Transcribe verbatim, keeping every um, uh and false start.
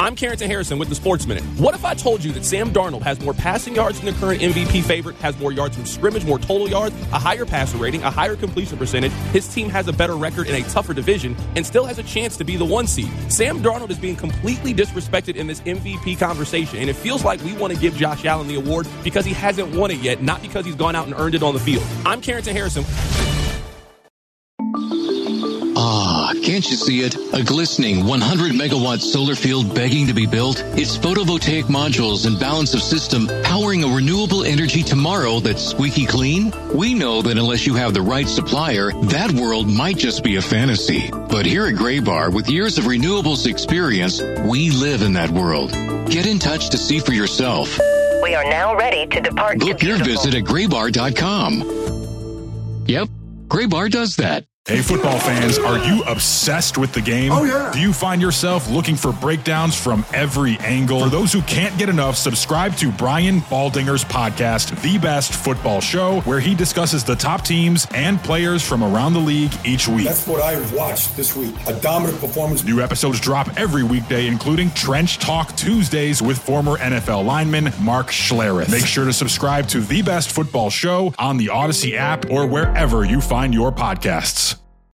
I'm Carrington Harrison with the Sports Minute. What if I told you that Sam Darnold has more passing yards than the current M V P favorite, has more yards from scrimmage, more total yards, a higher passer rating, a higher completion percentage, his team has a better record in a tougher division, and still has a chance to be the one seed? Sam Darnold is being completely disrespected in this M V P conversation, and it feels like we want to give Josh Allen the award because he hasn't won it yet, not because he's gone out and earned it on the field. I'm Carrington Harrison. Ah, can't you see it? A glistening one hundred megawatt solar field begging to be built? Its photovoltaic modules and balance of system powering a renewable energy tomorrow that's squeaky clean? We know that unless you have the right supplier, that world might just be a fantasy. But here at Graybar, with years of renewables experience, we live in that world. Get in touch to see for yourself. We are now ready to depart. Book your visit at graybar dot com. Yep, Graybar does that. Hey, football fans, are you obsessed with the game? Oh, yeah. Do you find yourself looking for breakdowns from every angle? For those who can't get enough, subscribe to Brian Baldinger's podcast, The Best Football Show, where he discusses the top teams and players from around the league each week. That's what I watched this week. A dominant performance. New episodes drop every weekday, including Trench Talk Tuesdays with former N F L lineman Mark Schlereth. Make sure to subscribe to The Best Football Show on the Odyssey app or wherever you find your podcasts.